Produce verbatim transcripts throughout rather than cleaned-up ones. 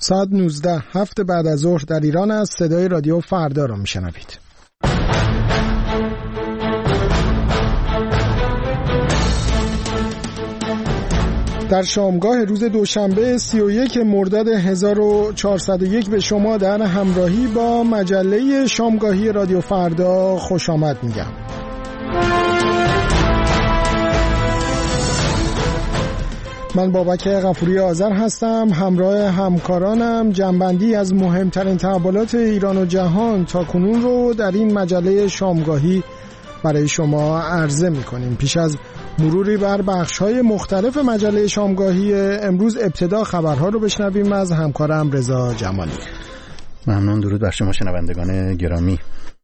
ساعت نوزده هفت بعد از ظهر در ایران است. صدای رادیو فردا را میشنوید. در شامگاه روز دوشنبه سی و یک مرداد هزار و چهارصد و یک به شما در همراهی با مجله شامگاهی رادیو فردا خوش آمد میگم. من بابک غفوری آذر هستم. همراه همکارانم جنبندی از مهمترین تحولات ایران و جهان تا کنون رو در این مجله شامگاهی برای شما عرضه می‌کنیم. پیش از مروری بر بخش‌های مختلف مجله شامگاهی امروز ابتدا خبرها رو بشنویم از همکارم رضا جمالی. ممنون. درود بر شما شنوندگان گرامی.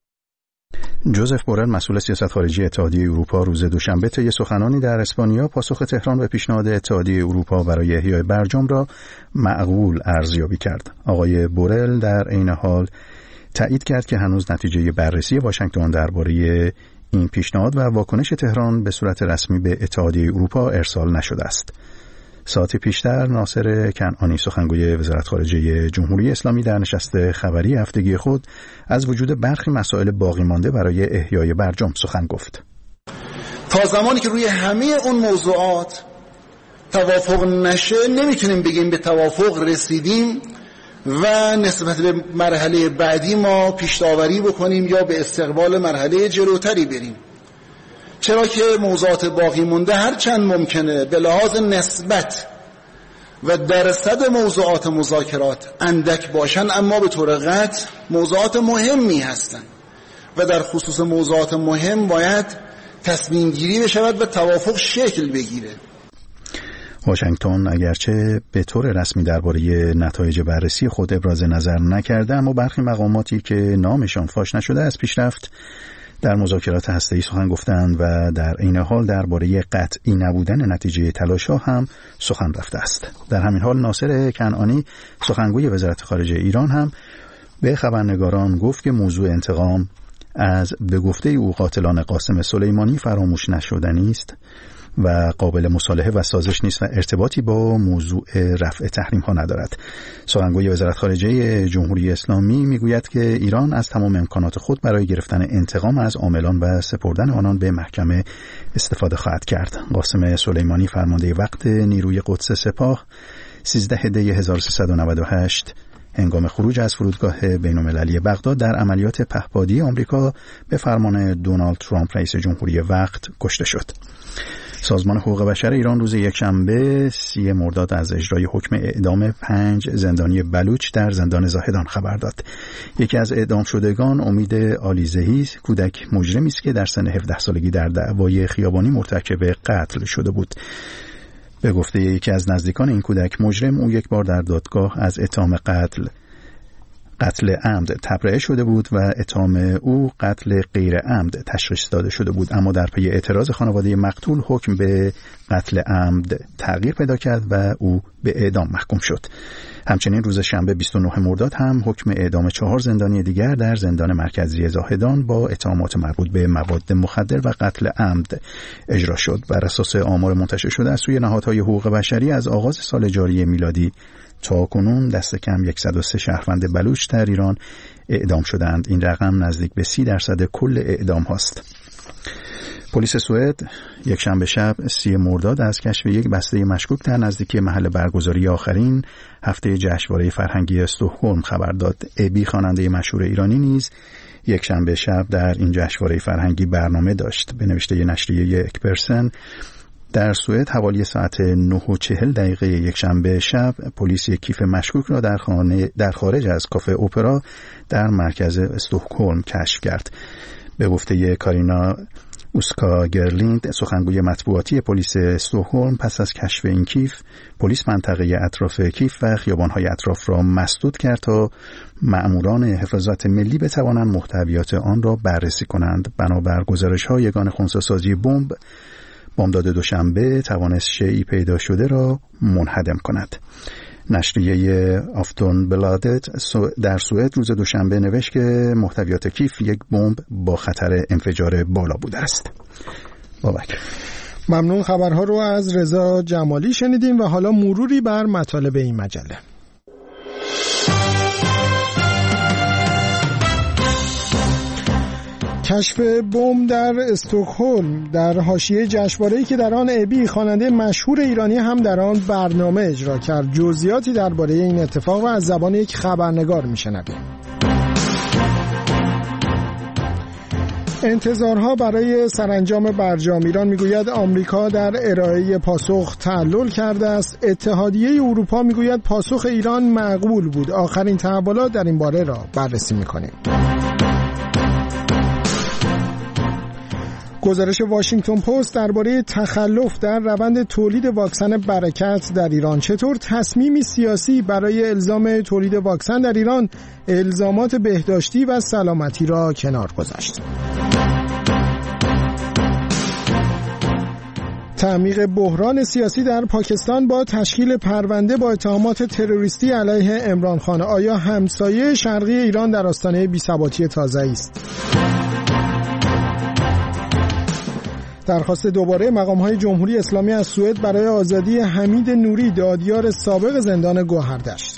جوزف بورل مسئول سیاست خارجی اتحادیه اروپا روز دوشنبه طی سخنانی در اسپانیا پاسخ تهران به پیشنهاد اتحادیه اروپا برای احیای برجام را معقول ارزیابی کرد. آقای بورل در عین حال تایید کرد که هنوز نتیجه بررسی واشنگتن درباره این پیشنهاد و واکنش تهران به صورت رسمی به اتحادیه اروپا ارسال نشده است. ساعتی پیشتر ناصر کنعانی سخنگوی وزارت خارجه جمهوری اسلامی در نشست خبری هفتگی خود از وجود برخی مسائل باقی مانده برای احیای برجام سخن گفت. تا زمانی که روی همه اون موضوعات توافق نشه نمیتونیم بگیم به توافق رسیدیم و نسبت به مرحله بعدی ما پیش داوری بکنیم یا به استقبال مرحله جلوتری بریم، چرا که موضوعات باقی مونده هر چند ممکنه به لحاظ نسبت و درصد موضوعات مذاکرات اندک باشن، اما به طور قطع موضوعات مهمی هستند و در خصوص موضوعات مهم باید تصمیم گیری بشود و توافق شکل بگیره. واشنگتن اگرچه به طور رسمی درباره نتایج بررسی خود ابراز نظر نکرده، اما برخی مقاماتی که نامشان فاش نشده از پیشرفت در مذاکرات هسته‌ای سخن گفتند و در عین حال درباره قطعی نبودن نتیجه تلاش‌ها هم سخن رفته است. در همین حال ناصر کنعانی سخنگوی وزارت خارجه ایران هم به خبرنگاران گفت که موضوع انتقام از به گفته او قاتلان قاسم سلیمانی فراموش نشدنی است و قابل مصالحه و سازش نیست و ارتباطی با موضوع رفع تحریم ها ندارد. سخنگوی وزارت خارجه جمهوری اسلامی میگوید که ایران از تمام امکانات خود برای گرفتن انتقام از عاملان و سپردن آنان به محکمه استفاده خواهد کرد. قاسم سلیمانی فرمانده وقت نیروی قدس سپاه سیزده دی هزار و سیصد و نود و هشت هنگام خروج از فرودگاه بین‌المللی بغداد در عملیات پهپادی آمریکا به فرمان دونالد ترامپ رئیس جمهوری وقت کشته شد. سازمان حقوق بشر ایران روز یکشنبه سی مرداد از اجرای حکم اعدام پنج زندانی بلوچ در زندان زاهدان خبر داد. یکی از اعدام شدگان امید علیزهی کودک مجرمی است که در سن هفده سالگی در دعوای خیابانی مرتکب قتل شده بود. به گفته یکی از نزدیکان این کودک مجرم، او یک بار در دادگاه از اتهام قتل قتل عمد تبرئه شده بود و اتهام او قتل غیر عمد تشخیص داده شده بود، اما در پی اعتراض خانواده مقتول حکم به قتل عمد تغییر پیدا کرد و او به اعدام محکوم شد. همچنین روز شنبه بیست و نه مرداد هم حکم اعدام چهار زندانی دیگر در زندان مرکزی زاهدان با اتهامات مربوط به مواد مخدر و قتل عمد اجرا شد. بر اساس آمار منتشر شده از سوی نهادهای حقوق بشری از آغاز سال جاری میلادی تا کنون دست کم صد و سه شهروند بلوچ در ایران اعدام شدند. این رقم نزدیک به سی درصد کل اعدام هاست. پلیس سوئد یک شنبه شب سی مرداد از کشف یک بسته مشکوک در نزدیکی محل برگزاری آخرین هفته جشنواره فرهنگی استکهلم خبر داد. ابی خواننده مشهور ایرانی نیز یک شنبه شب در این جشنواره فرهنگی برنامه داشت. به نوشته نشریه اکپرسن در سوئد حوالی ساعت نه و چهل دقیقه یک شنبه شب پلیس یک کیف مشکوک را در خانه در خارج از کافه اپرا در مرکز استکهلم کشف کرد. به گفته کارینا اوسکا گرلیند سخنگوی مطبوعاتی پلیس استکهلم، پس از کشف این کیف پلیس منطقه اطراف کیف و خیابان‌های اطراف را مسدود کرد تا مأموران حفاظت ملی بتوانند محتویات آن را بررسی کنند. بنابر گزارش‌های یگان خنثی‌سازی بمب بامداد دوشنبه توانست شیعی پیدا شده را منهدم کند. نشریه آفتون بلادت در سوئد روز دوشنبه نوشت که محتویات کیف یک بمب با خطر انفجار بالا بوده است. بابک. ممنون. خبرها رو از رضا جمالی شنیدیم و حالا مروری بر مطالب این مجله. کشف بمب در استکهلم در حاشیه جشنواره‌ای که در آن ابی خواننده مشهور ایرانی هم در آن برنامه اجرا کرد. جزئیاتی درباره این اتفاق و از زبان یک خبرنگار میشنویم. انتظارها برای سرانجام برجام. ایران میگوید آمریکا در ارائه پاسخ تعلل کرده است. اتحادیه اروپا میگوید پاسخ ایران معقول بود. آخرین تحولات در این باره را بررسی میکنیم. گزارش واشنگتن پست درباره تخلف در روند تولید واکسن برکت در ایران. چطور تصمیمی سیاسی برای الزام تولید واکسن در ایران الزامات بهداشتی و سلامتی را کنار گذاشت. تعمیق بحران سیاسی در پاکستان با تشکیل پرونده با اتهامات تروریستی علیه عمران خان. آیا همسایه شرقی ایران در آستانه بی‌ثباتی تازه‌ای است؟ درخواست دوباره مقام‌های جمهوری اسلامی از سوئد برای آزادی حمید نوری، دادیار سابق زندان گوهردشت.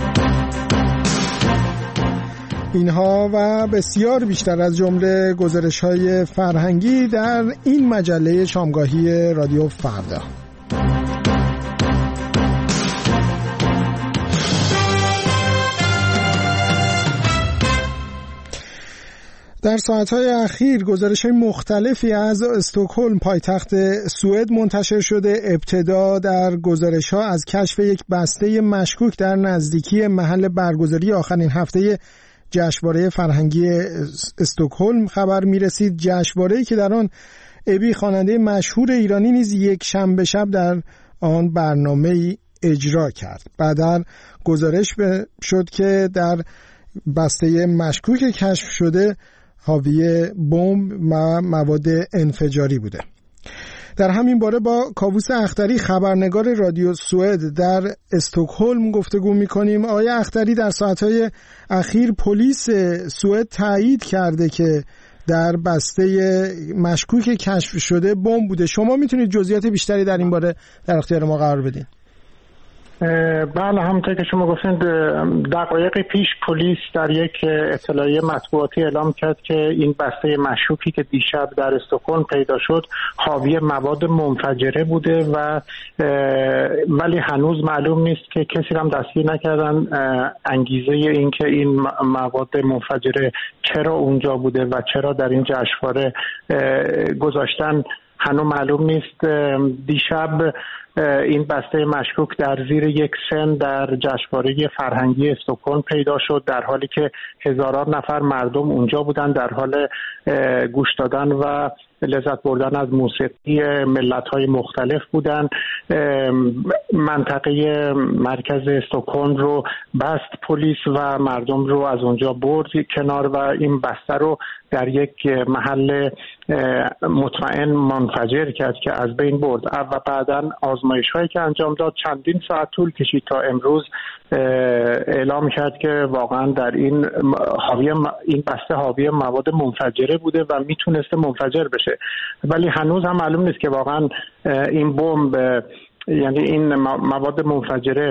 اینها و بسیار بیشتر از جمله گزارش‌های فرهنگی در این مجله شامگاهی رادیو فردا. در ساعتهای اخیر گزارش‌های مختلفی از استکهلم پایتخت سوئد منتشر شده. ابتدا در گزارش‌ها از کشف یک بسته مشکوک در نزدیکی محل برگزاری آخرین هفته جشنواره فرهنگی استکهلم خبر می‌رسید. جشنواره‌ای که در آن ابی خواننده مشهور ایرانی نیز یک شنبه شب در آن برنامه‌ای اجرا کرد. بعداً گزارش شد که در بسته مشکوک کشف شده حاوی بمب و مواد انفجاری بوده. در همین باره با کاووس اختری خبرنگار رادیو سوئد در استکهلم گفتگو می‌کنیم. آقای اختری، در ساعت‌های اخیر پلیس سوئد تایید کرده که در بسته مشکوک کشف شده بمب بوده. شما میتونید جزئیات بیشتری در این باره در اختیار ما قرار بدین؟ بله، همونطور که شما گفتید دقایق پیش پلیس در یک اطلاعیه مطبوعاتی اعلام کرد که این بسته مشکوکی که دیشب در استکهلم پیدا شد حاوی مواد منفجره بوده و ولی هنوز معلوم نیست که کسی هم دستگیر نکردن انگیزه این که این مواد منفجره چرا اونجا بوده و چرا در این جشنواره گذاشتن هنوز معلوم نیست. دیشب این بسته مشکوک در زیر یک سن در جشنواره فرهنگی استکهلم پیدا شد، در حالی که هزاران نفر مردم اونجا بودن در حال گوش دادن و لذت بردن از موسیقی ملت‌های مختلف بودن. منطقه مرکز استکهلم رو بست پلیس و مردم رو از اونجا برد کنار و این بسته رو در یک محل مطمئن منفجر کرد که از بین برد و بعداً آزمایش‌هایی که انجام داد چندین ساعت طول کشید تا امروز اعلام کرد که واقعاً در این حاوی این بسته حاوی مواد منفجره بوده و میتونسته منفجر بشه، ولی هنوز هم معلوم نیست که واقعاً این بمب یعنی این مواد منفجره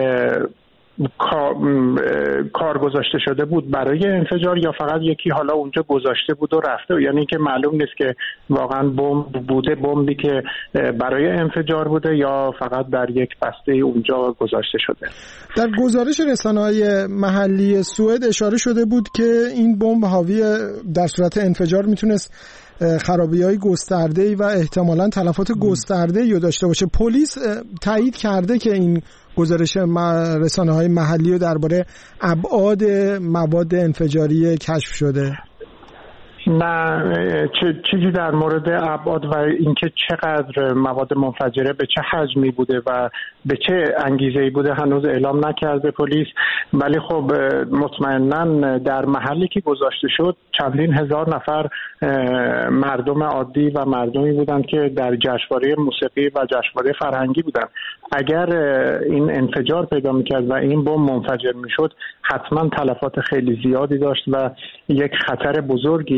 کار گذاشته شده بود برای انفجار یا فقط یکی حالا اونجا گذاشته بود و رفته، یعنی که معلوم نیست که واقعا بمب بوده، بمبی که برای انفجار بوده یا فقط در یک بسته اونجا گذاشته شده. در گزارش رسانه‌های محلی سوئد اشاره شده بود که این بمب حاوی در صورت انفجار میتونست خرابی‌های گسترده‌ای و احتمالاً تلفات گسترده‌ای رو داشته باشه. پلیس تایید کرده که این گزارش رسانه‌های محلی رو درباره ابعاد مواد انفجاری کشف شده؟ نه، چیزی در مورد ابعاد و اینکه چقدر مواد منفجره به چه حجمی بوده و به چه انگیزه‌ای بوده هنوز اعلام نکرده پلیس، ولی خب مطمئناً در محلی که گذاشته شد چندین هزار نفر مردم عادی و مردمی بودند که در جشنواره موسیقی و جشنواره فرهنگی بودند. اگر این انفجار پیدا می‌کرد و این بمب منفجر می‌شد حتما تلفات خیلی زیادی داشت و یک خطر بزرگی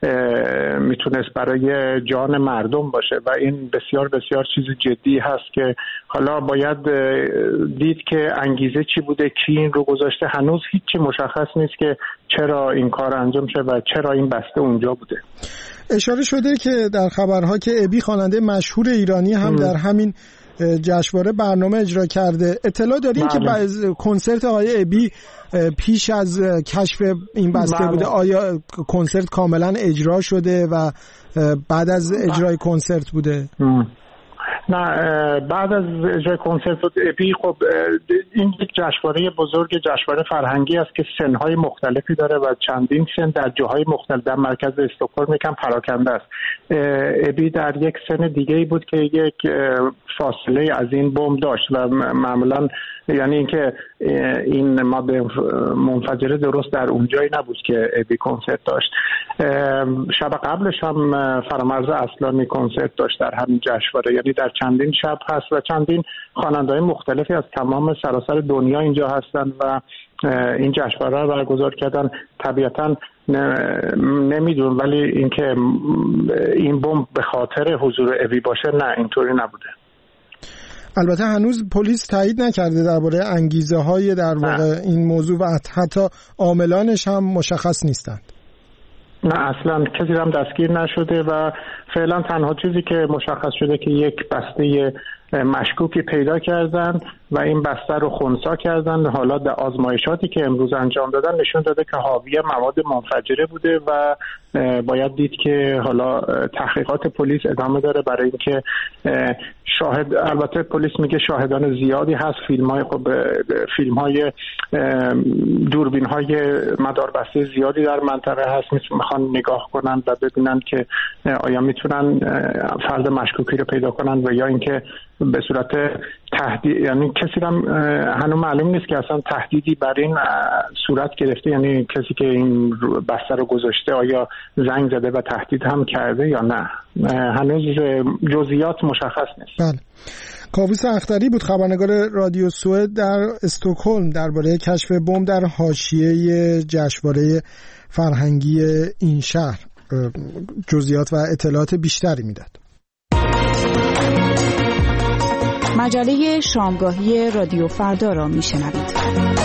میتونست برای جان مردم باشه و این بسیار بسیار چیز جدی هست که حالا باید دید که انگیزه چی بوده، کی این رو گذاشته. هنوز هیچی مشخص نیست که چرا این کار انجام شد و چرا این بسته اونجا بوده. اشاره شده که در خبرها که ابی خواننده مشهور ایرانی هم ام. در همین جشنواره برنامه اجرا کرده. اطلاع دارین که بعض کنسرت آقای ابی پیش از کشف این بسته بله. بوده؟ آیا کنسرت کاملا اجرا شده و بعد از اجرای کنسرت بوده؟ ام. نه بعد از اجرای کنسرت ابی خب این یک جشنواره بزرگ، جشنواره فرهنگی است که سنهای مختلفی داره و چندین سن در جاهای مختلف در مرکز استکهلم یکم پراکنده است. ابی در یک سن دیگه‌ای بود که یک فاصله از این بم داشت و معمولا یعنی اینکه این ماده منفجره درست در اونجایی نبود که ابی کنسرت داشت. شب قبلش هم فرامرز اصلانی کنسرت داشت در همین جشنواره، یعنی در چندین شب هست و چندین خواننده‌های مختلفی از تمام سراسر دنیا اینجا هستن و این جشنواره رو برگزار کردن. طبیعتاً نمیدون ولی اینکه این بمب به خاطر حضور ابی باشه نه، اینطوری نبوده. البته هنوز پلیس تایید نکرده درباره انگیزه های در واقع این موضوع و حتی عاملانش هم مشخص نیستند. نه اصلا کسی هم دستگیر نشده و فعلا تنها چیزی که مشخص شده که یک بسته مشکوکی پیدا کردن و این بسته رو خنثی کردن. حالا در آزمایشاتی که امروز انجام دادن نشون داده که حاوی مواد منفجره بوده و باید دید که حالا تحقیقات پلیس ادامه داره برای اینکه شاهد، البته پلیس میگه شاهدان زیادی هست، فیلم های خب فیلم های دوربین های مداربسته زیادی در منطقه هست، میخوان نگاه کنن و ببینن که آیا میتونن فرد مشکوکی رو پیدا کنن و یا اینکه به صورت تهدید، یعنی کسی هم هنوز معلوم نیست که اصلا تهدیدی بر این صورت گرفته، یعنی کسی که این بسته رو گذاشته آیا زنگ زده و تهدید هم کرده یا نه. هنوز جزئیات مشخص نیست. بله. کاووس اختری بود خبرنگار رادیو سوئد در استکهلم درباره کشف بمب در حاشیه جشنواره فرهنگی این شهر جزئیات و اطلاعات بیشتری میداد. مجله شامگاهی رادیو فردا را میشنوید.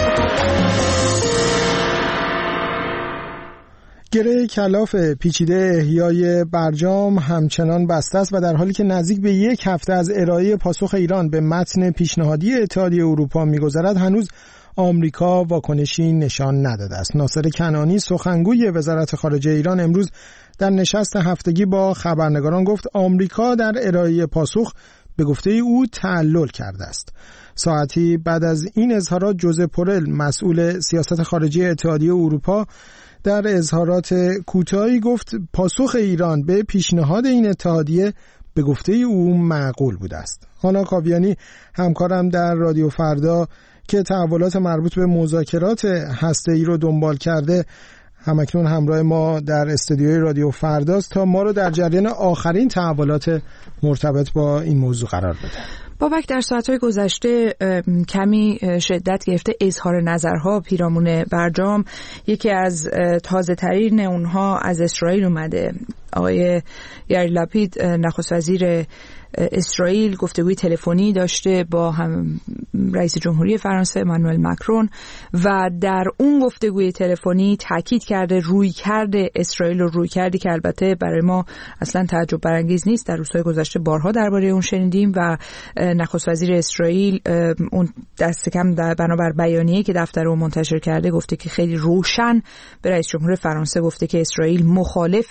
گره کلاف پیچیده احیای برجام همچنان بسته است و در حالی که نزدیک به یک هفته از ارائه پاسخ ایران به متن پیشنهادی اتحادیه اروپا می‌گذرد، هنوز آمریکا واکنشی نشان نداده است. ناصر کنعانی سخنگوی وزارت خارجه ایران امروز در نشست هفتگی با خبرنگاران گفت آمریکا در ارائه پاسخ به گفته او تعلل کرده است. ساعتی بعد از این اظهارات جوزپ بورل مسئول سیاست خارجی اتحادیه اروپا در اظهارات کوتاهی گفت پاسخ ایران به پیشنهاد این اتحادیه به گفته او معقول بوده است. هانا کاویانی همکارم در رادیو فردا که تحولات مربوط به مذاکرات هسته‌ای رو دنبال کرده همکنون همراه ما در استودیوی رادیو فرداست تا ما رو در جریان آخرین تحولات مرتبط با این موضوع قرار بده. بابک، در ساعت‌های گذشته کمی شدت گرفته اظهار نظرها پیرامون برجام. یکی از تازه ترین اونها از اسرائیل اومده. آقای یائیر لپید نخست وزیر اسرائیل گفتگوی تلفنی داشته با هم رئیس جمهوری فرانسه امانوئل مکرون و در اون گفتگوی تلفنی تاکید کرده روی کرده اسرائیل رو روی کردی که البته برای ما اصلا تعجب برانگیز نیست. در روزهای گذشته بارها درباره اون شنیدیم و نخست وزیر اسرائیل اون دست کم در بنابر بیانیه‌ای که دفتر اون منتشر کرده گفته که خیلی روشن به رئیس جمهور فرانسه گفته که اسرائیل مخالف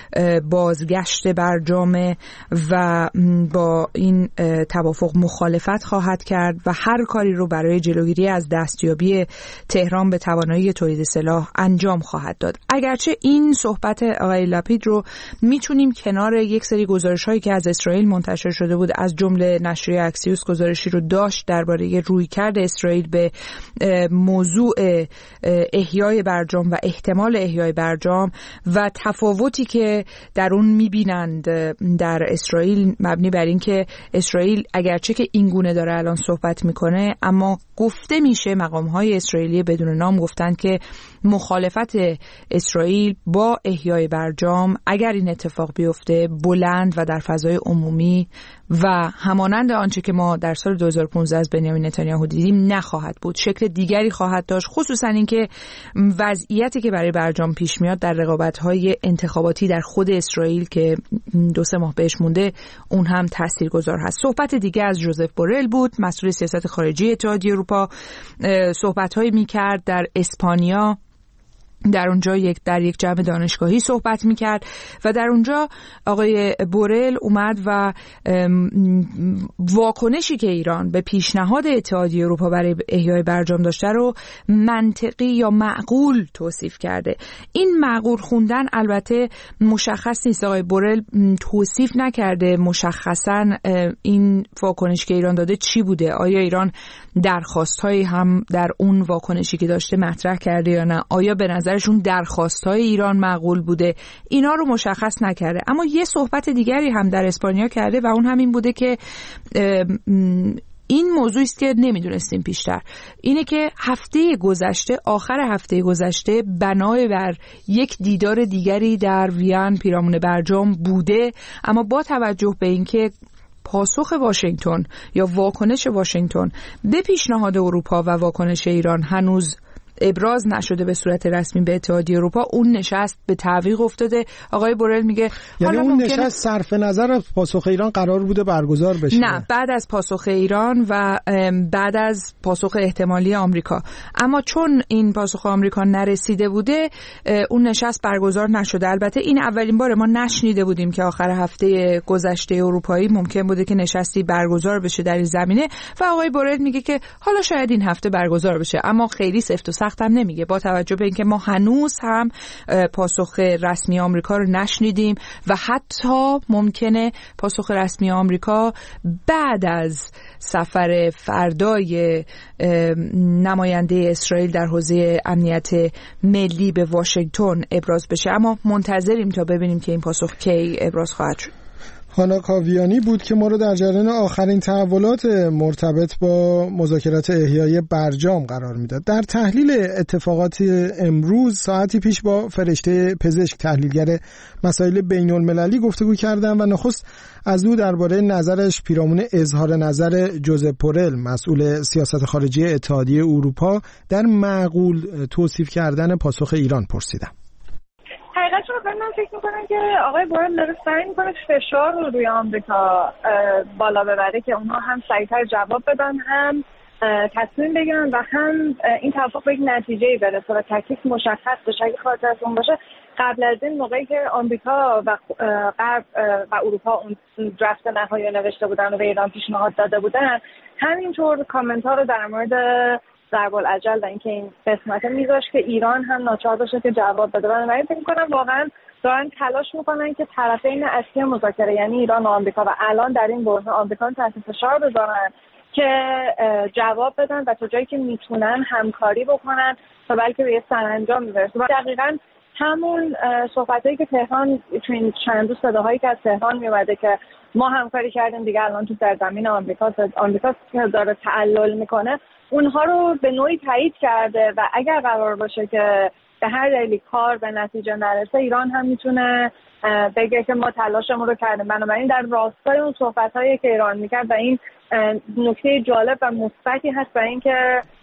بازگشت برجام و با این توافق مخالفت خواهد کرد و هر کاری رو برای جلوگیری از دستیابی تهران به توانایی تولید سلاح انجام خواهد داد. اگرچه این صحبت آقای لپید رو میتونیم کنار یک سری گزارش‌هایی که از اسرائیل منتشر شده بود، از جمله نشریه اکسیوس گزارشی رو داشت درباره رویکرد اسرائیل به موضوع احیای برجام و احتمال احیای برجام و تفاوتی که در اون میبینند در اسرائیل مبنی بر این که اسرائیل اگرچه که این گونه داره الان صحبت میکنه، اما گفته میشه مقام‌های اسرائیلی بدون نام گفتن که مخالفت اسرائیل با احیای برجام اگر این اتفاق بیفته بلند و در فضای عمومی و همانند آنچه که ما در سال دو هزار و پانزده از بنیامین نتانیاهو دیدیم نخواهد بود، شکل دیگری خواهد داشت، خصوصا اینکه وضعیتی که برای برجام پیش میاد در رقابت‌های انتخاباتی در خود اسرائیل که دو سه ماه بهش مونده اون هم تاثیرگذار هست. صحبت دیگه از جوزف بورل بود، مسئول سیاست خارجی اتحادیه اروپا، صحبت‌هایی می‌کرد در اسپانیا، در اونجا یک در یک جمع دانشگاهی صحبت میکرد و در اونجا آقای بورل اومد و واکنشی که ایران به پیشنهاد اتحادیه اروپا برای احیای برجام داشته رو منطقی یا معقول توصیف کرده. این معقول خوندن البته مشخص نیست، آقای بورل توصیف نکرده مشخصاً این واکنشی که ایران داده چی بوده، آیا ایران درخواست‌هایی هم در اون واکنشی که داشته مطرح کرده یا نه، آیا به نظرشون درخواست‌های ایران معقول بوده، اینا رو مشخص نکرده. اما یه صحبت دیگری هم در اسپانیا کرده و اون همین بوده که این موضوعی است که نمیدونستیم پیشتر، اینه که هفته گذشته آخر هفته گذشته بنای بر یک دیدار دیگری در وین پیرامون برجام بوده، اما با توجه به اینکه پاسخ واشنگتن یا واکنش واشنگتن به پیشنهاد اروپا و واکنش ایران هنوز ابراز نشده به صورت رسمی به اتحادیه اروپا، اون نشست به تعویق افتاده. آقای بورل میگه یعنی اون ممکنه... نشست صرف نظر از پاسخ ایران قرار بوده برگزار بشه؟ نه، بعد از پاسخ ایران و بعد از پاسخ احتمالی آمریکا، اما چون این پاسخ آمریکا نرسیده بوده اون نشست برگزار نشده. البته این اولین بار ما نشنیده بودیم که آخر هفته گذشته اروپایی ممکن بوده که نشستی برگزار بشه در این زمینه و آقای بورل میگه که حالا شاید این هفته برگزار بشه، اما خیلی سفت و سخت هم نمیگه، با توجه به اینکه ما هنوز هم پاسخ رسمی آمریکا رو نشنیدیم و حتی ممکنه پاسخ رسمی آمریکا بعد از سفر فردای نماینده اسرائیل در حوزه امنیت ملی به واشنگتن ابراز بشه، اما منتظریم تا ببینیم که این پاسخ کی ابراز خواهد شد. هانا کاویانی بود که ما رو در جریان آخرین تحولات مرتبط با مذاکرات احیای برجام قرار میداد. در تحلیل اتفاقات امروز ساعتی پیش با فرشته پزشک تحلیلگر مسائل بین المللی گفتگو کردم و نخست از او درباره نظرش پیرامون اظهار نظر جوزف بورل مسئول سیاست خارجی اتحادیه اروپا در معقول توصیف کردن پاسخ ایران پرسیدم. حقیقت رو من فکر میکنم که آقای بورل داره سعی میکنه فشار رو روی آمریکا بالا ببره که اونها هم سریعتر جواب بدن، هم تصمیم بگیرن و هم این توافق به یک نتیجه‌ای برسه و تکلیف مشخص بشه. اگه خاطرتون باشه قبل از این موقعی که آمریکا و غرب و اروپا اون درفت نهایی نوشته بودن و به ایران پیشنهاد داده بودن، همینطور کامنت ها رو در مورد ضرب العجل و اینکه این قسمت میذاش که ایران هم ناچار باشه که جواب بده. من فکر می‌کنم واقعا دارن تلاش میکنن که طرفین اصلی مذاکره یعنی ایران و آمریکا و الان در این بحران آمریکا تحت فشار بذارن که جواب بدن و تا جایی که میتونن همکاری بکنن تا بلکه به یه سرانجام برسه. و دقیقاً همون صحبتایی که تهران تو این چند روز صداهایی که از تهران میومده که ما همکاری کردیم دیگه الان تو سرزمین آمریکا آمریکا داره تعلل میکنه، اونها رو به نوعی تایید کرده و اگر قرار باشه که به هر دلیلی کار به نتیجه نرسه ایران هم میتونه بگه که ما تلاشمون رو کردیم. بنابراین در راستای اون صحبتایی که ایران میکرد و این نکته جالب و مثبتی هست برای اینکه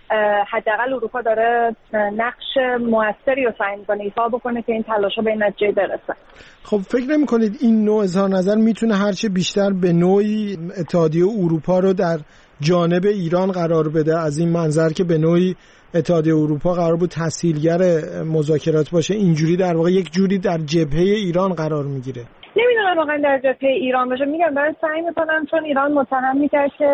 حداقل اروپا داره نقش موثری رو سعی می‌کنه ایفا بکنه که این تلاش‌ها به این نتیجه برسه. خب فکر نمی‌کنید این نوع اظهار نظر میتونه هرچه بیشتر به نوعی اتحادیه اروپا رو در جانب ایران قرار بده، از این منظر که به نوعی اتحادیه اروپا قرار بود تسهیلگر مذاکرات باشه، اینجوری در واقع یک جوری در جبهه ایران قرار میگیره؟ نمیدونم واقعا در جبهه ایران باشه. میگم برای سعی میکنم، چون ایران متهم میکرد که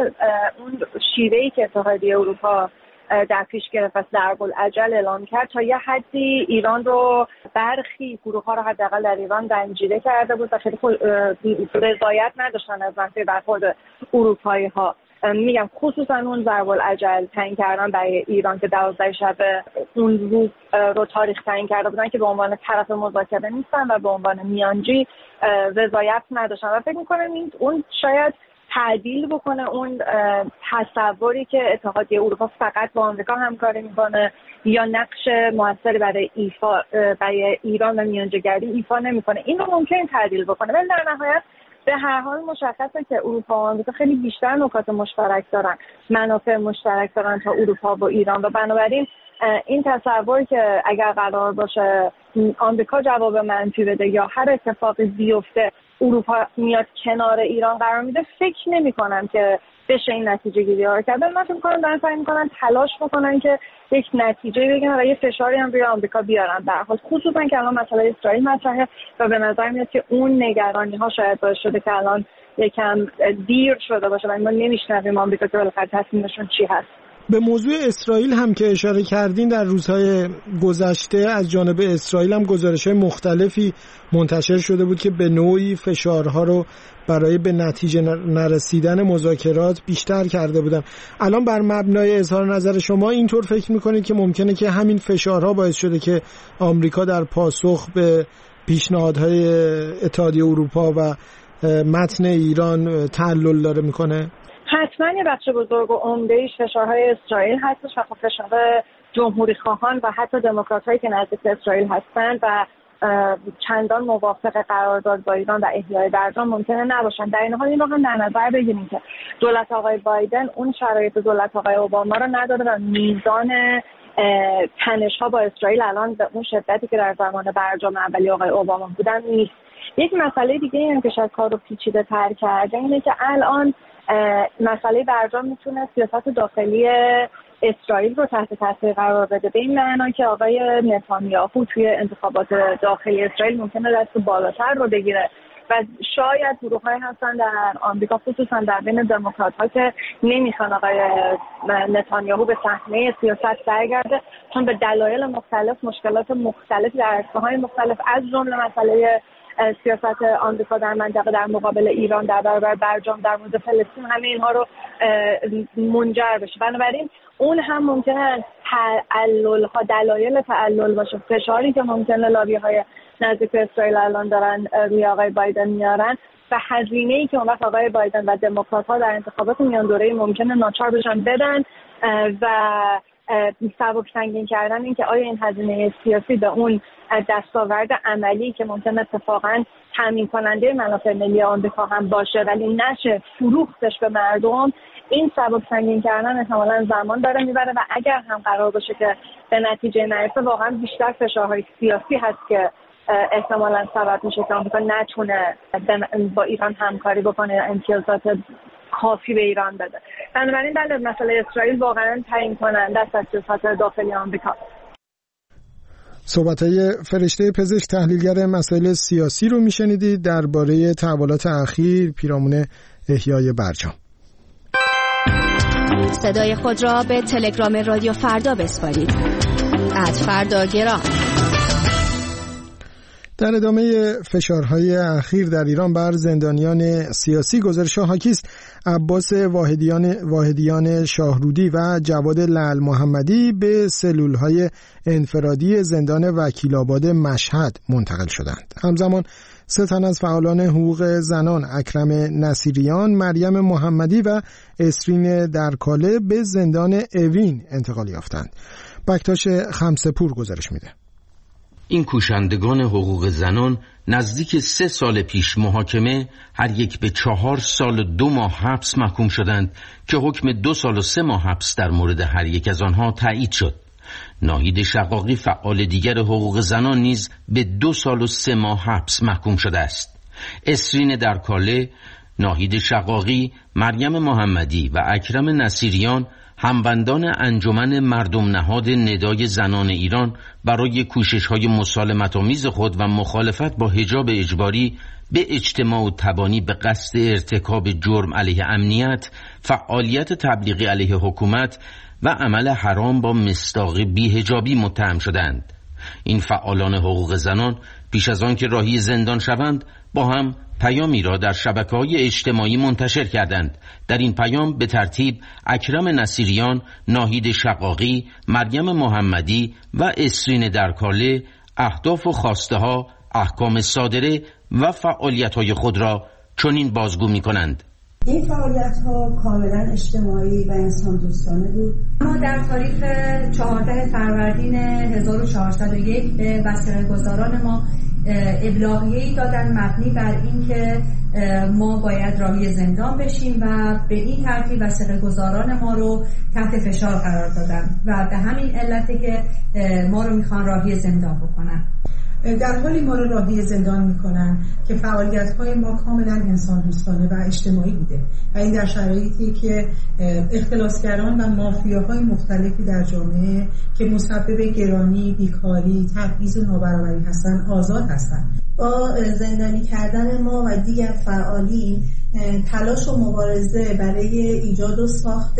اون شیوهی که اتحادیه اروپا در پیش گرفت از ضرب العجل اعلام کرد تا یه حدی ایران رو برخی گروه ها رو حداقل در ایران رنجیده کرده بود و خیلی رضایت نداشتن از نحوه برخورد اروپایی ها. میگم خصوصا اون ضرب العجل تعیین کردن برای ایران که دوازده شب اون روز رو تاریخ تعیین کرده بودن که به عنوان طرف مذاکره نیستن و به عنوان میانجی رضایت نداشتن و فکر میکنم این اون شاید تعدیل بکنه اون تصوری که اتحادیه اروپا فقط با آمریکا همکاری میکنه یا نقش موثری برای ایفا برای ایران و میانجیگری ایفا نمیکنه. این رو ممکن تعدیل بکنه، ولی در نهایت به هر حال مشخصه که اروپا و آمریکا خیلی بیشتر نکات مشترک دارن، منافع مشترک دارن تا اروپا و ایران، و بنابراین این تصور که اگر قرار باشه آمریکا جواب منفی بده یا هر اتفاقی بیفته اروپا میاد کنار ایران قرار میده، فکر نمی کنم که بشه این نتیجه گیری ها کردن. من فکر میکنم دارن سعی میکنن تلاش بکنن که یک نتیجه بگیرن و یه فشاری هم روی آمریکا بیارن، به هر حال خصوصا که الان مسئله اسرائیل مطرحه و به نظر میاد که اون نگرانی ها شاید باعث شده که الان یکم دیر شده باشه و ما نمیشنویم آمریکا که بالاخره تصمیمشون چی هست. به موضوع اسرائیل هم که اشاره کردین، در روزهای گذشته از جانب اسرائیل هم گزارش‌های مختلفی منتشر شده بود که به نوعی فشارها رو برای به نتیجه نرسیدن مذاکرات بیشتر کرده بودن. الان بر مبنای اظهار نظر شما اینطور فکر میکنید که ممکنه که همین فشارها باعث شده که آمریکا در پاسخ به پیشنهادهای اتحادیه اروپا و متن ایران تعلل داره میکنه؟ حتما یه بخش بزرگ و عمده‌ایش فشارهای اسرائیل هستش و خب فشار جمهوری خواهان و حتی دموکرات‌هایی که نزدیک اسرائیل هستند و چندان موافق قرارداد با ایران و احیای برجام ممکنه نباشن. در این حال این رو هم در نظر بگیریم که دولت آقای بایدن اون شرایط دولت آقای اوباما رو نداره و میزان تنش‌ها با اسرائیل الان به اون شدتی که در زمان برجام اولی آقای اوباما بودن نیست. یک مسئله دیگه این که شاید کار رو پیچیده تر کرده اینه که الان مسئله برجام میتونه سیاست داخلی اسرائیل رو تحت تاثیر قرار بده، به این معنا که آقای نتانیاهو توی انتخابات داخلی اسرائیل ممکنه دست بالاتر رو بگیره و شاید گروه‌هایی هستن در آمریکا خصوصا در بین دموکرات‌ها که نمیخوان آقای نتانیاهو به صحنه سیاست برگرده، چون به دلایل مختلف مشکلات مختلفی در عرصه‌های مختلف از جمله مسئله سیاست آمریکا در منطقه در مقابل ایران در برابر برجام در مورد فلسطین همه اینها رو منجر بشه. بنابراین اون هم ممکنه تعلل ها دلایل تعلل باشه، فشاری که ممکنه لابی های نزدیک اسرائیل الان دارن روی آقای بایدن میارن و هزینه‌ای که اون وقت آقای بایدن و دموکرات ها در انتخابات میان دوره‌ای ممکنه ناچار بشن بدن و سبک سنگین کردن این که آیا این هزینه سیاسی به اون دستاورد عملی که ممکن اتفاقاً تامین کننده منافع ملی آمریکا هم باشه ولی نشه فروختش به مردم، این سبک سنگین کردن احتمالاً زمان داره میبره و اگر هم قرار باشه که به نتیجه نرسه واقعاً بیشتر فشارهای سیاسی هست که احتمالاً سبب میشه که آمریکا نتونه با ایران همکاری بکنه یا امتیازات کافی به ایران بده. بنابراین بله مسئله اسرائیل واقعا تعیین کننده است از سیاست داخلی آمریکا. صحبت‌های فرشته پزشک تحلیلگر مسائل سیاسی رو میشنیدید درباره تحولات اخیر پیرامون احیای برجام. صدای خود را به تلگرام رادیو فردا بسپارید. ات فردا گرام. در ادامه فشارهای اخیر در ایران بر زندانیان سیاسی، گزارش حاکی است عباس واحدیان واحدیان شاهرودی و جواد لعل محمدی به سلولهای انفرادی زندان وکیل‌آباد مشهد منتقل شدند. همزمان سه تن از فعالان حقوق زنان اکرم نصیریان، مریم محمدی و اسرین درکاله به زندان اوین انتقال یافتند. بکتاش خمسه‌پور گزارش میده. این کوشندگان حقوق زنان نزدیک سه سال پیش محاکمه هر یک به چهار سال و دو ماه حبس محکوم شدند که حکم دو سال و سه ماه حبس در مورد هر یک از آنها تایید شد. ناهید شقاقی فعال دیگر حقوق زنان نیز به دو سال و سه ماه حبس محکوم شده است. اسرین درکاله، ناهید شقاقی، مریم محمدی و اکرم نصیریان همبندان انجمن مردم نهاد ندای زنان ایران برای کوشش‌های مسالمت‌آمیز خود و مخالفت با حجاب اجباری به اجتماع و تبانی به قصد ارتکاب جرم علیه امنیت، فعالیت تبلیغی علیه حکومت و عمل حرام با مصداق بی‌حجابی متهم شدند. این فعالان حقوق زنان پیش از آن که راهی زندان شوند با هم پیامی را در شبکه‌های اجتماعی منتشر کردند. در این پیام به ترتیب اکرم نصیریان، ناهید شقاقی، مریم محمدی و اسرین درکاله اهداف و خواسته ها، احکام صادره و فعالیت های خود را چنین بازگو می کنند. این فعالیت ها کاملا اجتماعی و انسان دوستانه بود. ما در تاریخ چهاردهم فروردین هزار و چهارصد و یک به وثیقه‌گزاران ما ابلاغیه‌ای دادن مبنی بر این که ما باید راهی زندان بشیم و به این ترتیب وثیقه‌گزاران ما رو تحت فشار قرار دادن و به همین علته که ما رو میخوان راهی زندان بکنن. در حالی ما رو راهی زندان میکنن که فعالیت‌های ما کاملا انسان دوستانه و اجتماعی بوده و این در شرایطی که اختلاسگران و مافیاهای مختلفی در جامعه که مسبب گرانی، بیکاری، تبعیض و نابرابری هستن آزاد هستن. با زندانی کردن ما و دیگر فعالین تلاش و مبارزه برای ایجاد و ساخت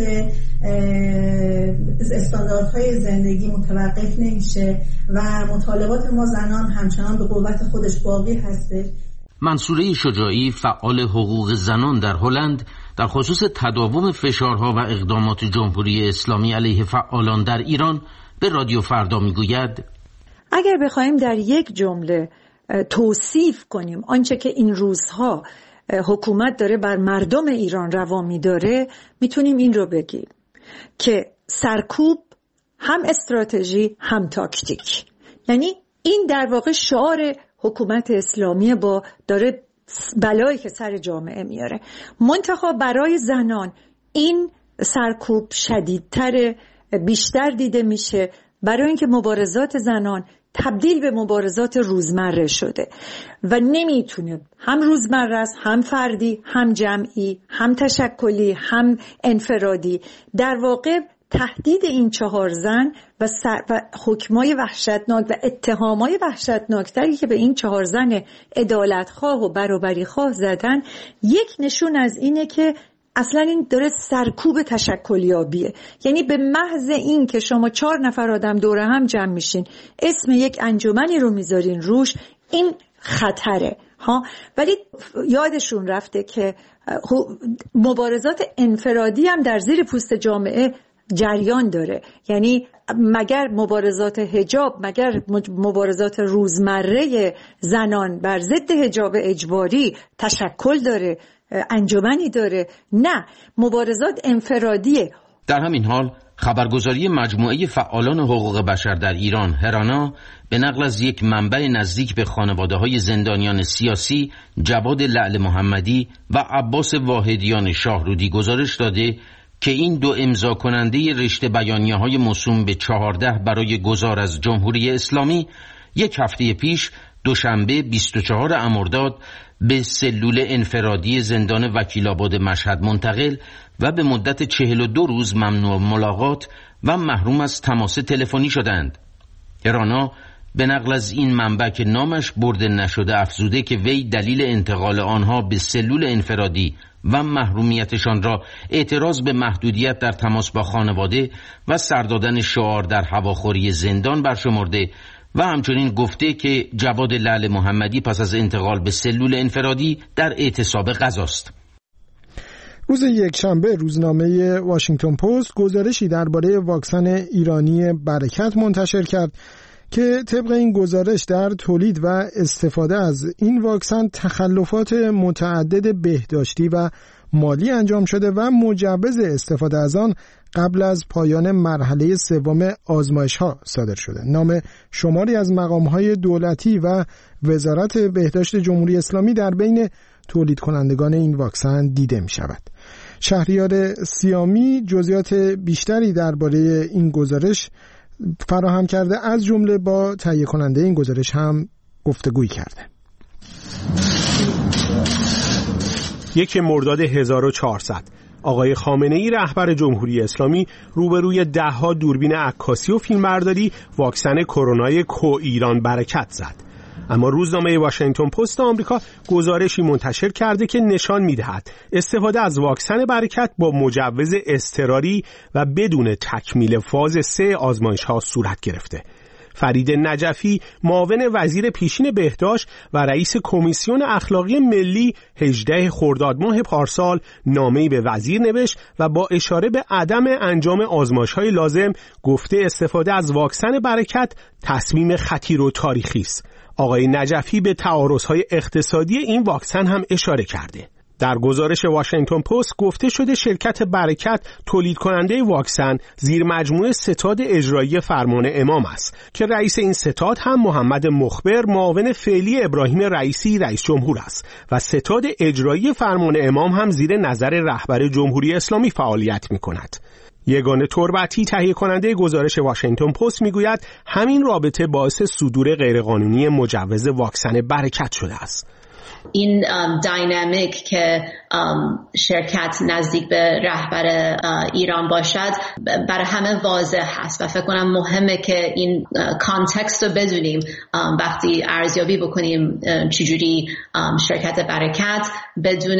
استانداردهای زندگی متوقف نمیشه و مطالبات ما زنان همچنان به قوت خودش باقی هسته. منصوره شجاعی، فعال حقوق زنان در هلند، در خصوص تداوم فشارها و اقدامات جمهوری اسلامی علیه فعالان در ایران به رادیو فردا میگوید: اگر بخوایم در یک جمله توصیف کنیم آنچه که این روزها حکومت داره بر مردم ایران روا می‌داره، میتونیم این رو بگیم که سرکوب هم استراتژی هم تاکتیک. یعنی این در واقع شعار حکومت اسلامی با داره بلایی که سر جامعه میاره. منتها برای زنان این سرکوب شدیدتر، بیشتر دیده میشه، برای اینکه مبارزات زنان تبدیل به مبارزات روزمره شده و نمیتونه هم روزمره است، هم فردی، هم جمعی، هم تشکلی، هم انفرادی. در واقع تهدید این چهار زن و, و حکمای وحشتناک و اتهامای وحشتناکتری که به این چهار زن عدالتخواه و برابریخواه زدن یک نشون از اینه که اصلا این داره سرکوب تشکلیابیه. یعنی به محض این که شما چهار نفر آدم دور هم جمع میشین، اسم یک انجمنی رو میذارین روش، این خطره ها. ولی یادشون رفته که مبارزات انفرادی هم در زیر پوست جامعه جریان داره. یعنی مگر مبارزات حجاب، مگر مبارزات روزمره زنان بر ضد حجاب اجباری تشکل داره، انجمنی داره؟ نه، مبارزات انفرادیه. در همین حال خبرگزاری مجموعه فعالان حقوق بشر در ایران، هرانا، به نقل از یک منبع نزدیک به خانواده‌های زندانیان سیاسی جواد لعل محمدی و عباس واحدیان شاهرودی گزارش داده که این دو امضا کننده رشته بیانیه‌های موسوم به چهارده برای گذار از جمهوری اسلامی یک هفته پیش دوشنبه بیست و چهارم مرداد به سلول انفرادی زندان وکیل‌آباد مشهد منتقل و به مدت چهل و دو روز ممنوع ملاقات و محروم از تماس تلفنی شدند. هرانا به نقل از این منبع که نامش برده نشده افزوده که وی دلیل انتقال آنها به سلول انفرادی و محرومیتشان را اعتراض به محدودیت در تماس با خانواده و سردادن شعار در هواخوری زندان برشمرده و همچنین گفته که جواد لعل محمدی پس از انتقال به سلول انفرادی در اعتصاب غذاست. روز یکشنبه روزنامه واشنگتن پست گزارشی درباره واکسن ایرانی برکت منتشر کرد که طبق این گزارش در تولید و استفاده از این واکسن تخلفات متعدد بهداشتی و مالی انجام شده و مجوز استفاده از آن قبل از پایان مرحله سوم آزمایش‌ها صادر شده. نام شماری از مقام‌های دولتی و وزارت بهداشت جمهوری اسلامی در بین تولید کنندگان این واکسن دیده می‌شود. شهریار سیامی جزئیات بیشتری درباره این گزارش فراهم کرده، از جمله با تهیه کننده این گزارش هم گفتگویی کرده. یک مرداد هزار و چهارصد آقای خامنه‌ای رهبر جمهوری اسلامی روبروی ده‌ها دوربین عکاسی و فیلمبرداری واکسن کرونای کو ایران برکت زد. اما روزنامه واشنگتن پست آمریکا گزارشی منتشر کرده که نشان می‌دهد استفاده از واکسن برکت با مجوز اضطراری و بدون تکمیل فاز سه آزمایش‌ها صورت گرفته. فرید نجفی معاون وزیر پیشین بهداشت و رئیس کمیسیون اخلاقی ملی هجدهم خرداد ماه پارسال نامه‌ای به وزیر نوشت و با اشاره به عدم انجام آزمایش‌های لازم گفته استفاده از واکسن برکت تصمیم خطیر و تاریخی است. آقای نجفی به تعارض‌های اقتصادی این واکسن هم اشاره کرده. در گزارش واشنگتن پست گفته شده شرکت برکت تولید کننده واکسن زیر مجموعه ستاد اجرایی فرمان امام است که رئیس این ستاد هم محمد مخبر معاون فعلی ابراهیم رئیسی رئیس جمهور است و ستاد اجرایی فرمان امام هم زیر نظر رهبر جمهوری اسلامی فعالیت می کند. یگانه تربتی تهیه کننده گزارش واشنگتن پست میگوید همین رابطه باعث صدور غیرقانونی مجوز واکسن برکت شده است. این داینامیک که شرکت نزدیک به رهبر ایران باشد برای همه واضح هست و فکر کنم مهمه که این کانتکست رو بدونیم وقتی ارزیابی بکنیم چجوری شرکت برکت بدون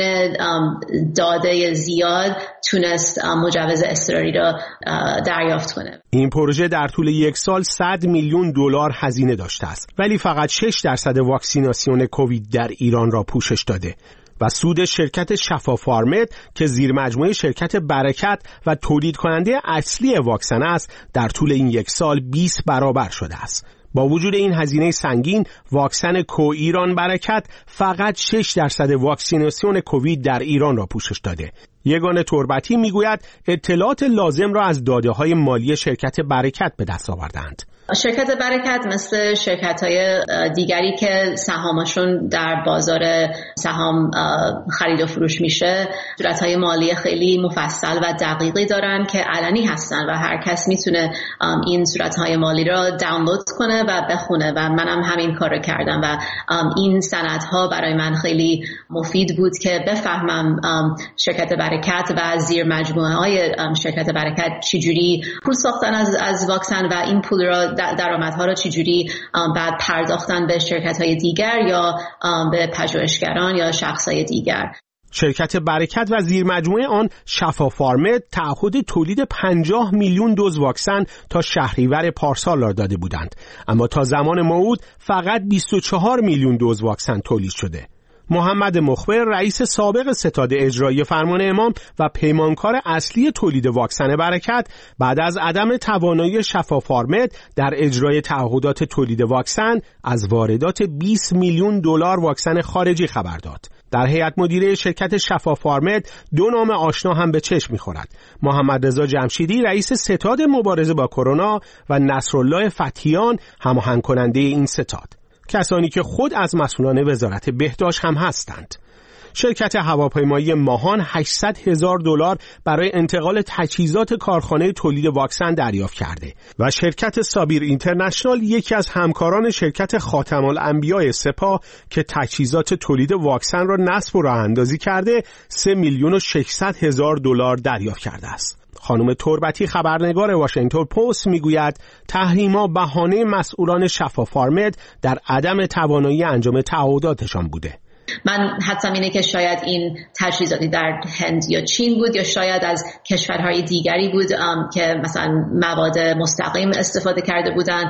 داده زیاد تونست مجوز اضطراری رو دریافت کنه. این پروژه در طول یک سال صد میلیون دلار هزینه داشته است ولی فقط شش درصد واکسیناسیون کووید در ایران را پوشش داده و سود شرکت شفافارمد که زیر مجموعه شرکت برکت و تولید کننده اصلی واکسن است در طول این یک سال بیست برابر شده است. با وجود این هزینه سنگین واکسن کو ایران برکت فقط شش درصد واکسیناسیون کووید در ایران را پوشش داده. یگانه تربتی میگوید اطلاعات لازم را از داده‌های مالی شرکت برکت به دست آوردند. شرکت برکت مثل شرکت‌های دیگری که سهامشون در بازار سهام خرید و فروش میشه صورت‌های مالی خیلی مفصل و دقیقی دارن که علنی هستن و هر کس میتونه این صورت‌های مالی را دانلود کنه و بخونه و منم همین کارو کردم و این سندها برای من خیلی مفید بود که بفهمم شرکت برکت و زیر مجموعه‌های شرکت برکت چجوری پول ساختن از از واکسن و این پول را درآمدها را چجوری بعد پرداختن به شرکت‌های دیگر یا به پژوهشگران یا شخص‌های دیگر. شرکت برکت و زیر مجموعه آن شفافارمد تعهد تولید پنجاه میلیون دوز واکسن تا شهریور پارسال را داده بودند، اما تا زمان موعود فقط بیست و چهار میلیون دوز واکسن تولید شده. محمد مخبر رئیس سابق ستاد اجرایی فرمان امام و پیمانکار اصلی تولید واکسن برکت بعد از عدم توانایی شفافارمد در اجرای تعهدات تولید واکسن از واردات بیست میلیون دلار واکسن خارجی خبر داد. در هیئت مدیره شرکت شفافارمد دو نام آشنا هم به چشم می‌خورد: محمد رضا جمشیدی رئیس ستاد مبارزه با کرونا و نصرالله فتحیان هماهنگ کننده این ستاد، کسانی که خود از مسئولان وزارت بهداشت هم هستند. شرکت هواپیمایی ماهان هشتصد هزار دلار برای انتقال تجهیزات کارخانه تولید واکسن دریافت کرده و شرکت سابیر اینترنشنال یکی از همکاران شرکت خاتم الانبیاء سپاه که تجهیزات تولید واکسن را نصب و راه اندازی کرده سه میلیون و ششصد هزار دلار دریافت کرده است. خانم تربتی خبرنگار واشنگتن پست میگوید تحریم‌ها بهانه مسئولان شفافارمد در عدم توانایی انجام تعهداتشان بوده. من حدسم اینه که شاید این تجهیزاتی در هند یا چین بود یا شاید از کشورهای دیگری بود که مثلا مواد مستقیم استفاده کرده بودن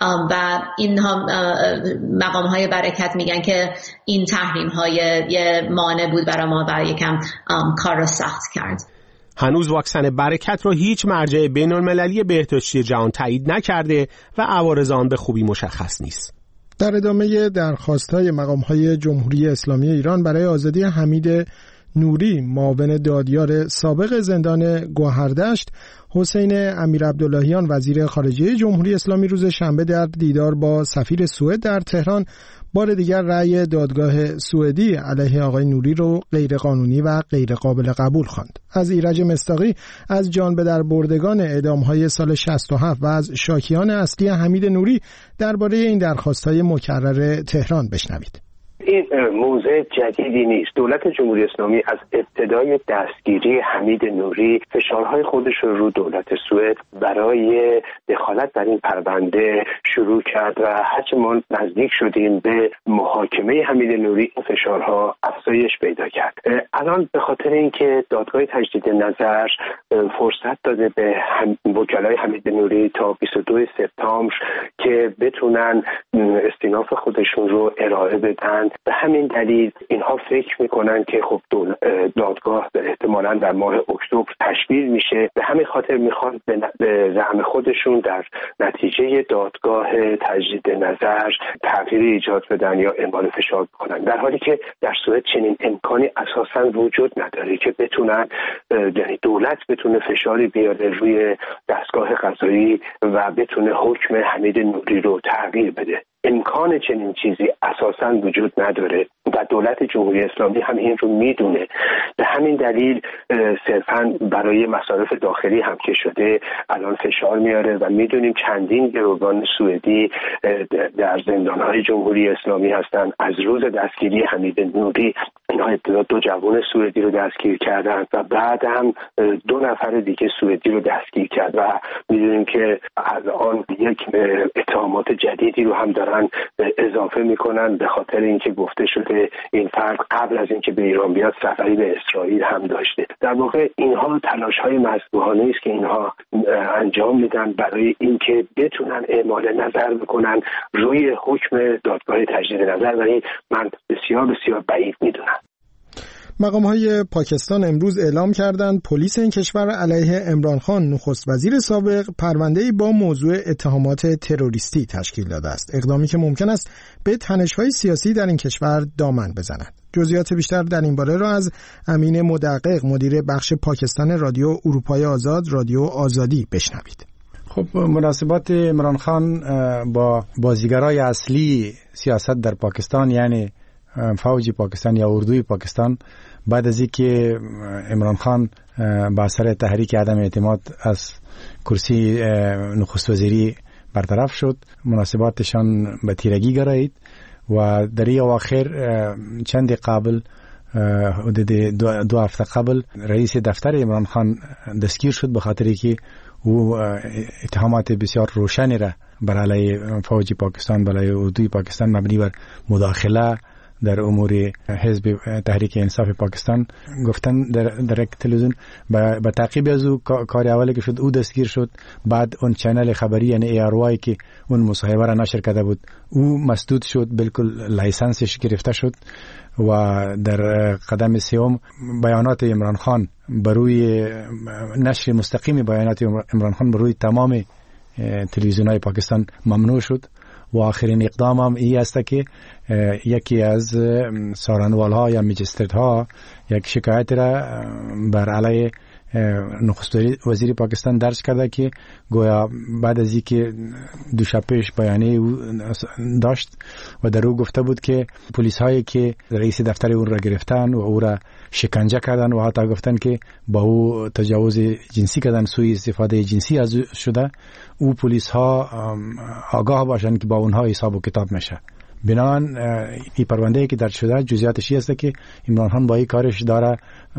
و اینها مقام‌های برکت میگن که این تحریم‌های یه مانع بود برای ما و یکم کار را سخت کرد. هنوز واکسن برکت را هیچ مرجع بین‌المللی بهداشتی جهان تایید نکرده و عوارض آن به خوبی مشخص نیست. در ادامه درخواست‌های مقام‌های جمهوری اسلامی ایران برای آزادی حمید نوری، معاون دادیار سابق زندان گوهردشت، حسین امیرعبداللهیان وزیر خارجه جمهوری اسلامی روز شنبه در دیدار با سفیر سوئد در تهران بار دیگر رأی دادگاه سوئدی علیه آقای نوری رو غیرقانونی و غیر قابل قبول خواند. از ایرج مصداقی از جان به در بردگان اعدام‌های سال شصت و هفت و از شاکیان اصلی حمید نوری درباره این درخواست‌های مکرر تهران بشنوید. این موضوع جدیدی نیست. دولت جمهوری اسلامی از ابتدای دستگیری حمید نوری فشارهای خودش رو رو دولت سوئد برای دخالت در این پرونده شروع کرد و هرچه ما نزدیک شدیم به محاکمه حمید نوری این فشارها افزایش پیدا کرد. الان به خاطر اینکه دادگاه تجدید نظر فرصت داده به وکلای حمید نوری تا بیست و دو سپتامبر که بتونن استیناف خودشون رو ارائه بدن، به همین دلیل اینها فکر میکنن که خب دادگاه احتمالاً در ماه اکتبر تشکیل میشه، به همین خاطر میخوان به زعم خودشون در نتیجه دادگاه تجدید نظر تغییر ایجاد بدن یا اعمال فشار بکنن، در حالی که در سوئد چنین امکانی اساساً وجود نداره که بتونن، یعنی دولت بتونه فشاری بیاره روی دستگاه قضایی و بتونه حکم حمید نوری رو تغییر بده. امکان چنین چیزی اساساً وجود نداره و دولت جمهوری اسلامی هم این رو میدونه. به همین دلیل صرفاً برای مصارف داخلی هم که شده الان فشار میاره و میدونیم چندین گروگان سوئدی در زندانهای جمهوری اسلامی هستن. از روز دستگیری حمید نوری اینها ابتدا دو جوان سوئدی رو دستگیر کردن و بعد هم دو نفر دیگه سوئدی رو دستگیر کرد و میدونیم که الان یک اتهامات جدیدی رو هم دارن اضافه میکنن به خاطر اینکه گفته شده این فرد قبل از اینکه به ایران بیاد سفری به اسرائیل هم داشته. در واقع اینها تلاش‌های مذبوحانه است که اینها انجام میدن برای اینکه بتونن اعمال نظر بکنن روی حکم دادگاه تجدید نظر و این من بسیار بسیار بعید میدونم. مقام‌های پاکستان امروز اعلام کردند پلیس این کشور علیه عمران خان نخست وزیر سابق پرونده‌ای با موضوع اتهامات تروریستی تشکیل داده است، اقدامی که ممکن است به تنش‌های سیاسی در این کشور دامن بزند. جزئیات بیشتر در این باره را از امین مدقق مدیر بخش پاکستان رادیو اروپای آزاد رادیو آزادی بشنوید. خب مناسبات عمران خان با بازیگرای اصلی سیاست در پاکستان یعنی فوج پاکستان یا اردوی پاکستان بعد از اینکه عمران خان با اثر تحریک عدم اعتماد از کرسی نخست وزیری برطرف شد مناسباتشان به تیرگی گرایید و در این اواخر چند قبل دو, دو هفته قبل رئیس دفتر عمران خان دستگیر شد به خاطر که او اتهامات بسیار روشنی را بر علیه فوج پاکستان برای اردوی پاکستان مبنی بر مداخله در امور حزب تحریک انصاف پاکستان گفتن در, در یک تلویزیون. با تعقیب از او کار اولی که شد او دستگیر شد، بعد اون چنل خبری یعنی ای آر وای که اون مصاحبه را نشر کرده بود او مسدود شد، بالکل لایسنسش گرفته شد و در قدم سوم بیانات عمران خان بروی نشر مستقیم بیانات عمران خان بروی تمام تلویزیون‌های پاکستان ممنوع شد و آخرین اقدام هم ای است که یکی از سارنوال‌ها یا مجستردها یک شکایت را بر علیه نخست وزیر پاکستان درج کرده که گویا بعد از اینکه دو شب پیش بیانیه او داشت و در او گفته بود که پلیس هایی که رئیس دفتر او را گرفتن و او را شکنجه کردن و حتی گفتن که با او تجاوز جنسی کردن، سوء استفاده جنسی از شده، او پلیس ها آگاه باشند که با اونها حساب و کتاب میشه. بنابراین این پرونده‌ای که درج شده جزئیاتش است که عمران خان با این کارش داره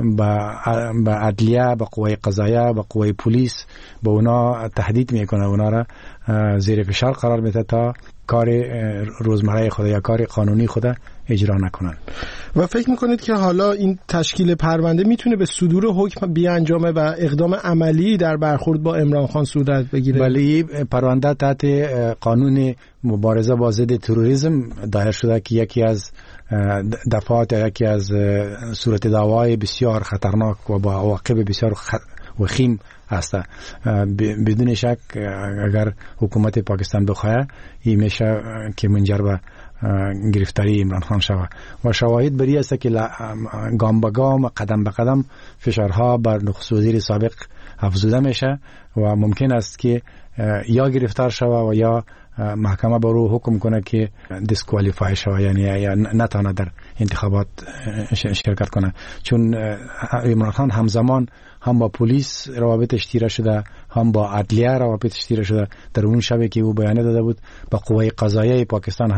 با عدلیه، با قوه قضاییه، با قوه پلیس با اونا تهدید میکنه، اونا را زیر فشار قرار میده تا کار روزمره خود یا کار قانونی خود اجرا نکنن. و فکر میکنید که حالا این تشکیل پرونده میتونه به صدور حکم بیانجامه و اقدام عملی در برخورد با عمران خان صورت بگیره؟ بله، پرونده تحت قانون مبارزه با ضد تروریسم دایر شده که یکی از دفعات یا یکی از صورت دعوای بسیار خطرناک و با عواقب بسیار وخیم است. بدون شک اگر حکومت پاکستان بخواه این میشه که منجر به گرفتاری عمران خان شود و شواهد بری است که گام به گام قدم به قدم فشارها بر نخست وزیر سابق افزوده میشه و ممکن است که یا گرفتار شود و یا محکمه برو حکم کنه که دیسکوالیفای شود، یعنی یا نتانه در انتخابات شرکت کنه، چون عمران خان همزمان هم با پلیس روابطش تیره شده، هم با عدلیه روابطش تیره شده. در اون شبی که او بیانیه داده بود با قوه قضاییه پاکستان هم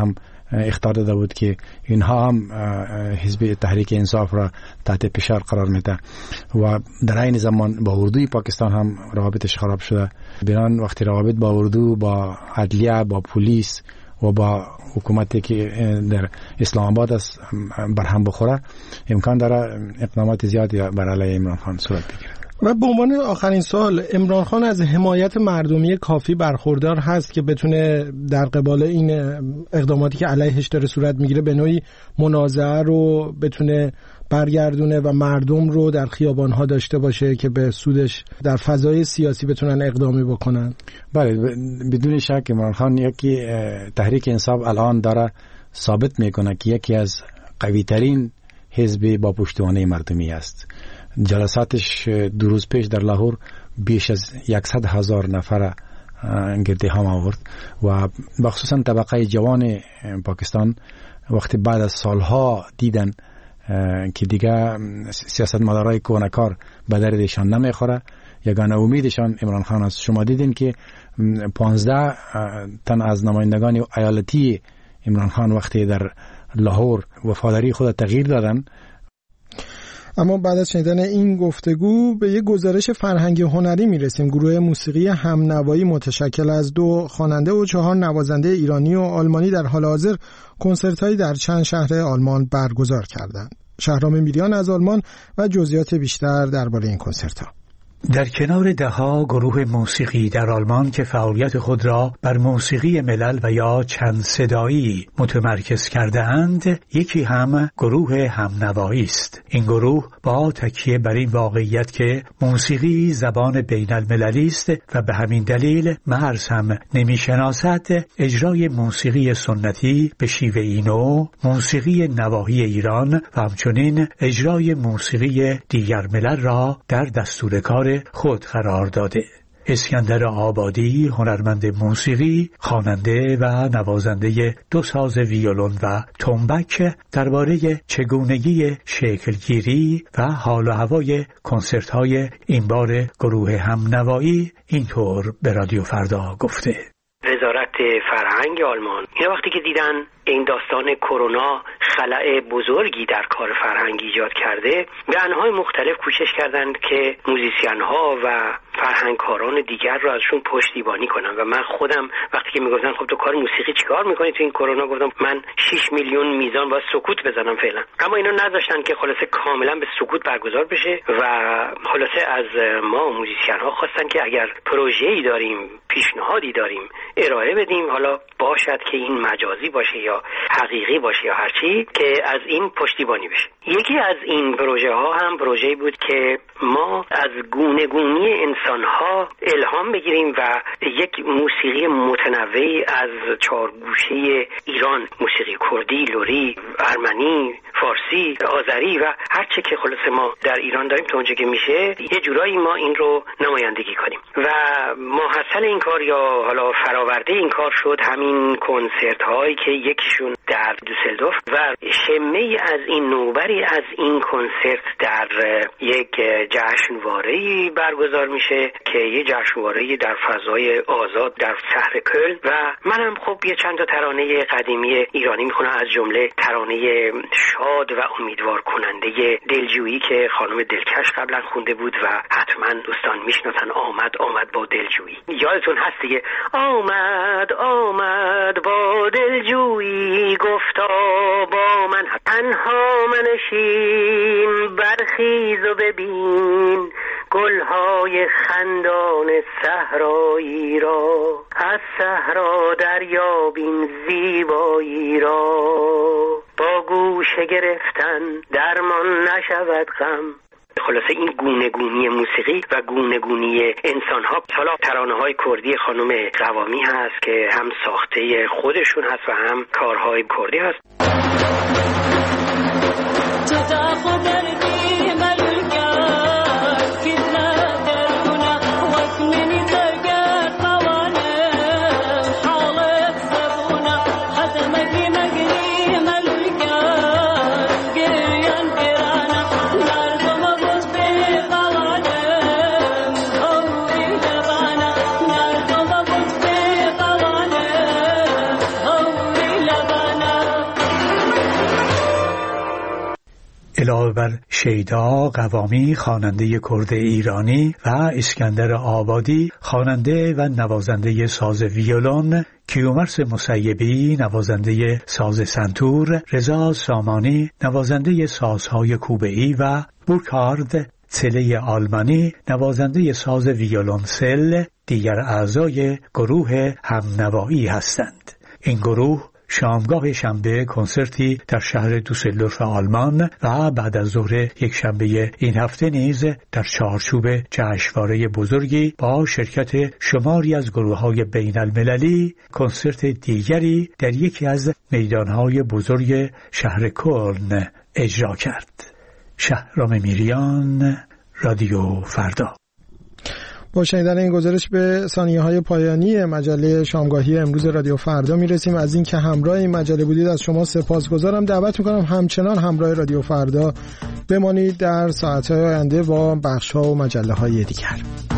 اخطار داده بود که اینها هم حزب تحریک انصاف را تحت فشار قرار میده و در این زمان با اردوی پاکستان هم روابطش خراب شده. بنان وقتی روابط با اردو، با عدلیه، با پلیس و با حکومتی که در اسلام آباد است برهم بخوره، امکان داره اقدامات زیادی بر علیه عمران خان صورت بگیره. و به عنوان آخرین سوال، عمران خان از حمایت مردمی کافی برخوردار هست که بتونه در قبال این اقداماتی که علیهش داره صورت میگیره به نوعی منازعه رو بتونه برگردونه و مردم رو در خیابان‌ها داشته باشه که به سودش در فضای سیاسی بتونن اقدامی بکنن؟ بله، بدون شک عمران خان یکی تحریک انصاف الان داره ثابت میکنه که یکی از قوی ترین حزب با پشتوانه مردمی است. جلساتش دو روز پیش در لاهور بیش از یکصد هزار نفر گرده هم آورد و بخصوصا طبقه جوان پاکستان وقتی بعد از سالها دیدن که دیگه سیاستمدارای کهنه‌کار به دردشان نمیخوره، یگانه امیدشان عمران خان است. شما دیدین که پانزده تن از نمایندگان ایالتی عمران خان وقتی در لاهور وفاداری خود تغییر دادن. اما بعد از شنیدن این گفتگو به یک گزارش فرهنگی هنری میرسیم. گروه موسیقی همنوایی متشکل از دو خواننده و چهار نوازنده ایرانی و آلمانی در حال حاضر کنسرت‌هایی در چند شهر آلمان برگزار کردند. شهرام میریان از آلمان و جزئیات بیشتر درباره این کنسرت‌ها. در کنار دهها گروه موسیقی در آلمان که فعالیت خود را بر موسیقی ملل و یا چند صدایی متمرکز کرده اند، یکی هم گروه همنوایی است. این گروه با تکیه بر این واقعیت که موسیقی زبان بین المللی است و به همین دلیل مرز هم نمیشناسد، اجرای موسیقی سنتی به شیوه نو، موسیقی نواحی ایران و همچنین اجرای موسیقی دیگر ملل را در دستور کار خود قرار داده. اسکندر آبادی، هنرمند موسیقی، خواننده و نوازنده دو ساز ویولون و تنبک، درباره چگونگی شکلگیری و حال و هوای کنسرت‌های این بار گروه همنوایی اینطور به رادیو فردا گفته: وزارت فرهنگ آلمان اینا وقتی که دیدن این داستان کرونا خلأ بزرگی در کار فرهنگی ایجاد کرده، به انواع مختلف کوشش کردند که موزیسین-ها و فرهنگکاران دیگر رو ازشون پشتیبانی کنن. و من خودم وقتی که میگفتن خب تو کار موسیقی چیکار میکنی تو این کرونا، گفتم من شش میلیون میزان با سکوت بزنم فعلا. اما اینا نذاشتن که خلاصه کاملا به سکوت برگزار بشه و خلاصه از ما موزیسین-ها خواستن که اگر پروژه‌ای داریم، پیشنهادی داریم ارائه بدیم، حالا باشد که این مجازی باشه یا حقیقی باشه یا هرچی، که از این پشتیبانی بشه. یکی از این پروژه ها هم پروژه‌ای بود که ما از گونه گونی انسان ها الهام بگیریم و یک موسیقی متنوعی از چهار گوشه ایران، موسیقی کردی، لری، ارمنی، فارسی، آذری و هر چه که خلاصه ما در ایران داریم تا اونجا که میشه یه جورایی ما این رو نمایندگی کنیم. و محصل این کار یا حالا فراورده این کار شد همین کنسرت هایی که یکیشون در دوسلدورف و شمه از این نوبری از این کنسرت در یک جشنواره‌ای برگزار میشه که یه جشنواره‌ای در فضای آزاد در شهر کلن. و منم خب یه چند تا ترانه قدیمی ایرانی میخونم، از جمله ترانه شاد و امیدوار کننده دلجویی که خانم دلکش قبلا خونده بود و حتما دوستان میشناسن. آمد آمد با دلجویی، یادتون هست دیگه؟ آمد آمد با دلجویی، گفتا با من تنها منشین، برخیز و ببین گلهای خندان صحرایی را، از صحرا دریابین زیبایی را، با گوشه گرفتن درمان نشود غم. خلاصه این گونه گونی موسیقی و گونه گونی انسان ها. حالا ترانه های کردی خانم قوامی هست که هم ساخته خودشون هست و هم کارهای کردی هست. علاوه بر شیدا قوامی خواننده کرد ایرانی و اسکندر آبادی خواننده و نوازنده ساز ویولون، کیومرث مسیبی نوازنده ساز سنتور، رضا سامانی نوازنده سازهای کوبه‌ای و بورکارد تله آلمانی نوازنده ساز ویولونسل دیگر اعضای گروه همنوایی هستند. این گروه شامگاه شنبه کنسرتی در شهر دوسلدورف آلمان و بعد از ظهر یک شنبه این هفته نیز در چارچوب جشنواره بزرگی با شرکت شماری از گروه‌های بین المللی کنسرت دیگری در یکی از میدان‌های بزرگ شهر کلن اجرا کرد. شهرام میریان، رادیو فردا. با شنیدن این گزارش به ثانیه‌های پایانی مجله شامگاهی امروز رادیو فردا میرسیم. از این که همراه این مجله بودید از شما سپاسگزارم. دعوت میکنم همچنان همراه رادیو فردا بمانید در ساعت‌های آینده با بخش‌ها و مجله‌های دیگر.